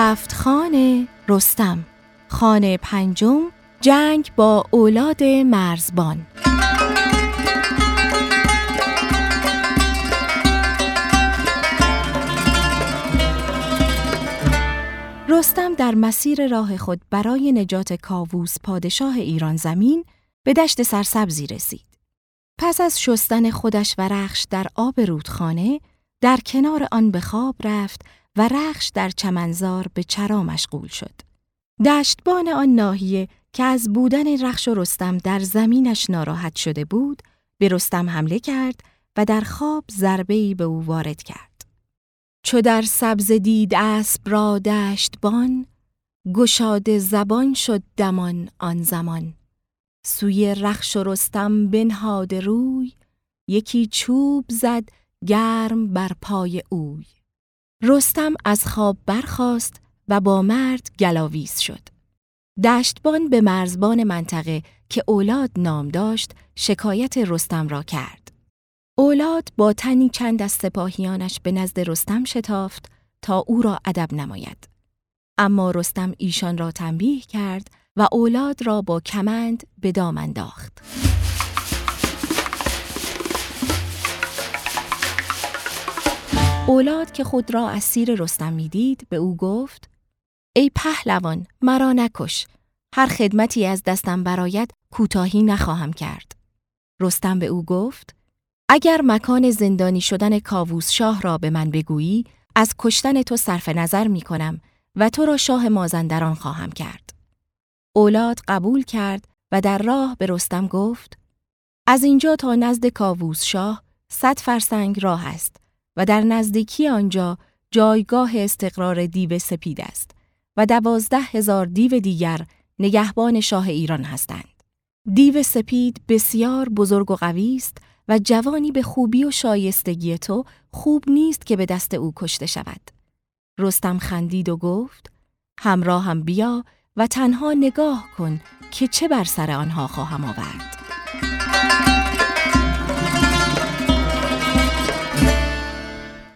7 خان رستم، خان پنجم، جنگ با اولاد مرزبان. رستم در مسیر راه خود برای نجات کاووس پادشاه ایران زمین به دشت سرسبزی رسید. پس از شستن خودش و رخش در آب رودخانه، در کنار آن به خواب رفت و رخش در چمنزار به چرا مشغول شد. دشتبان آن ناحیه که از بودن رخش و رستم در زمینش ناراحت شده بود، به رستم حمله کرد و در خواب ضربه‌ای به او وارد کرد. چو در سبز دید اسب را دشتبان، گشاده زبان شد دمان آن زمان. سوی رخش و رستم بنهاده روی، یکی چوب زد گرم بر پای اوی. رستم از خواب برخاست و با مرد گلاویز شد. دشتبان به مرزبان منطقه که اولاد نام داشت شکایت رستم را کرد. اولاد با تنی چند از سپاهیانش به نزد رستم شتافت تا او را ادب نماید. اما رستم ایشان را تنبیه کرد و اولاد را با کمند به دام انداخت. اولاد که خود را اسیر رستم می‌دید به او گفت: ای پهلوان، مرا نکش. هر خدمتی از دستم برآید کوتاهی نخواهم کرد. رستم به او گفت: اگر مکان زندانی شدن کاووس شاه را به من بگویی، از کشتن تو صرف نظر می کنم و تو را شاه مازندران خواهم کرد. اولاد قبول کرد و در راه به رستم گفت: از اینجا تا نزد کاووس شاه 100 فرسنگ راه است و در نزدیکی آنجا جایگاه استقرار دیو سپید است و 12,000 دیو دیگر نگهبان شاه ایران هستند. دیو سپید بسیار بزرگ و قوی است و جوانی به خوبی و شایستگی تو خوب نیست که به دست او کشته شود. رستم خندید و گفت: همراهم بیا و تنها نگاه کن که چه بر سر آنها خواهم آورد.